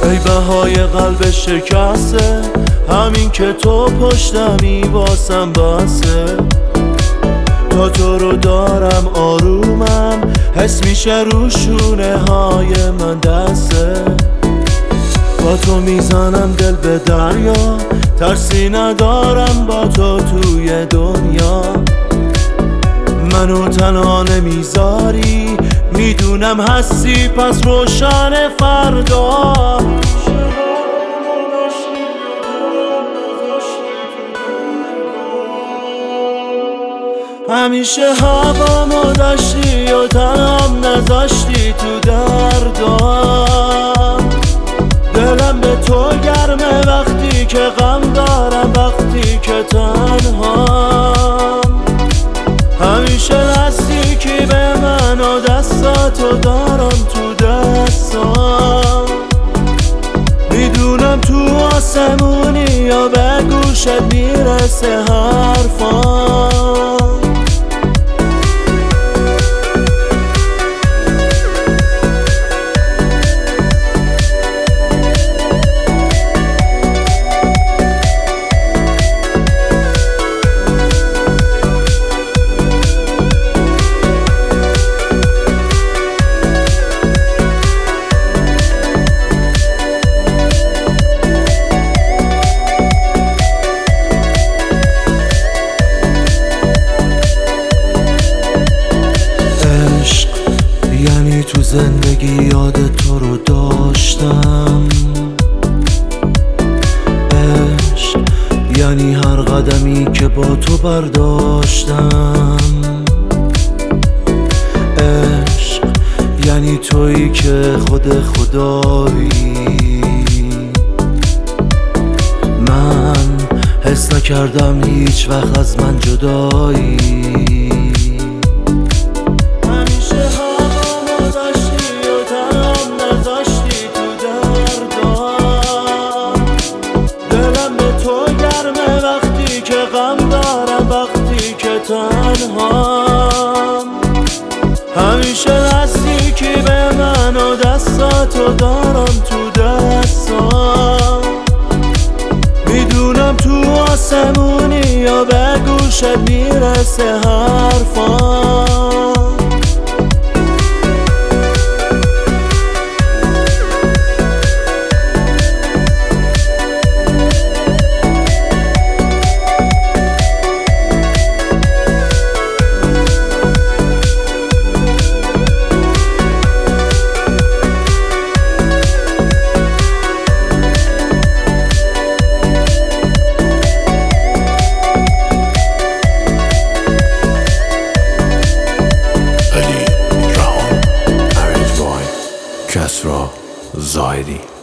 ای بهای قلب شکسته، همین که تو پشتمی واسم بسه. تا تو رو دارم آرومم، حس میشه رو شونه های من دسته. با تو میزنم دل به دریا، ترسی ندارم با تو توی دنیا. منو تنها نمیذاری، میدونم هستی پس روشن فردا. همیشه هوامو داشتی و تنهام نذاشتی تو دردام. دلم به تو گرمه وقتی که غم دارم، وقتی که تنهام. همیشه نزدیکی به من و دستاتو دارم تو دستام. میدونم تو آسمونی یا به گوشت میرسه حرفام. یعنی تو زندگی یاد تو رو داشتم. عشق یعنی هر قدمی که با تو برداشتم. عشق یعنی تویی که خود خدایی. من حس نکردم هیچ وقت از من جدایی. تنهام همیشه نزدیکی به من و دستاتو دارم تو دستام. میدونم تو آسمونی یا به گوشت میرسه حرفام. کسرا زاهدی.